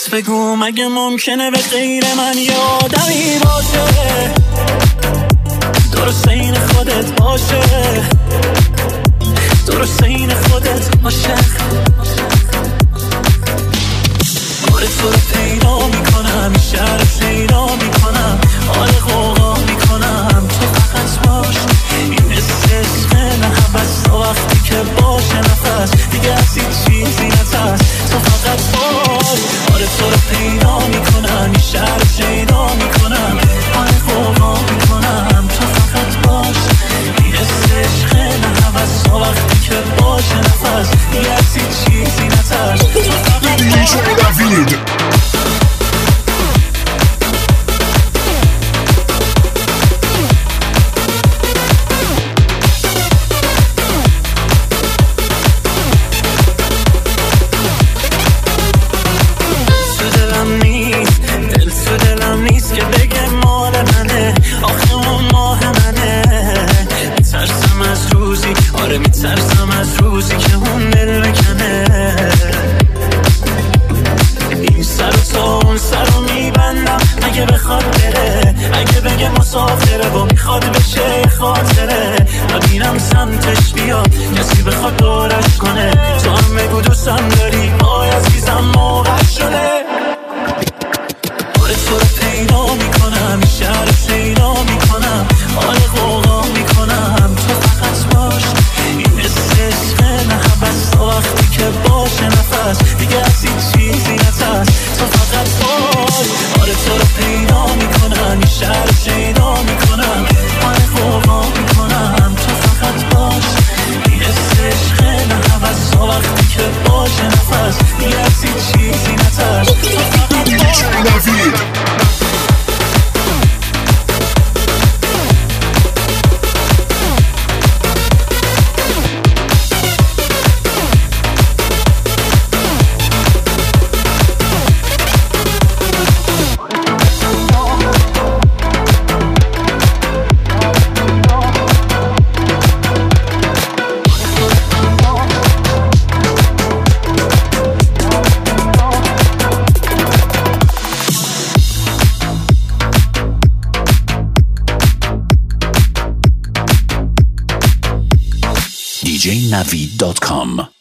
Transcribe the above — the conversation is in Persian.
راست بگو مگه ممکنه به غیر من یه آدمی باشه درست این خودت باشه درست این خودت باشه آره تو رو پیدا میکنم شهر پیدا میکنم حال غوغا میکنم تو فقط باش این عشق نه حوث تا وقتی که باشه نفس دیگه از این چیزی نترس تو فقط باش آره تو رو پیدا میکنم شهر پیدا میکنم حال غوغا میکنم تو فقط باش این عشق نه حوث تا وقتی که باشه نفس دیگه از این چیزی نترس تو فقط باش میترسم از روزی که اون دل بکنه این سر و تا اون سر رو میبندم اگه بخواد بره اگه بگه مسافره و میخواد بشه خاطره نبینم سمتش بیاد کسی بخواد دورش کنه تو هم بگو دوستم داری آی عزیزم موقع شده آره تو رو پیدا میکنم شهر پیدا میکنم حال غوغا میکنم تو فقط باش این عشق نه حوث تا وقتی که باشه نفس دیگه از این چیزی نترس تو فقط باش آره تو رو پیدا میکنم شهر پیدا میکنم حال غوغا میکنم تو فقط باش این عشق نه حوث تا وقتی که باشه نفس دیگه از این چیزی نترس تو فقط باش djnavid.com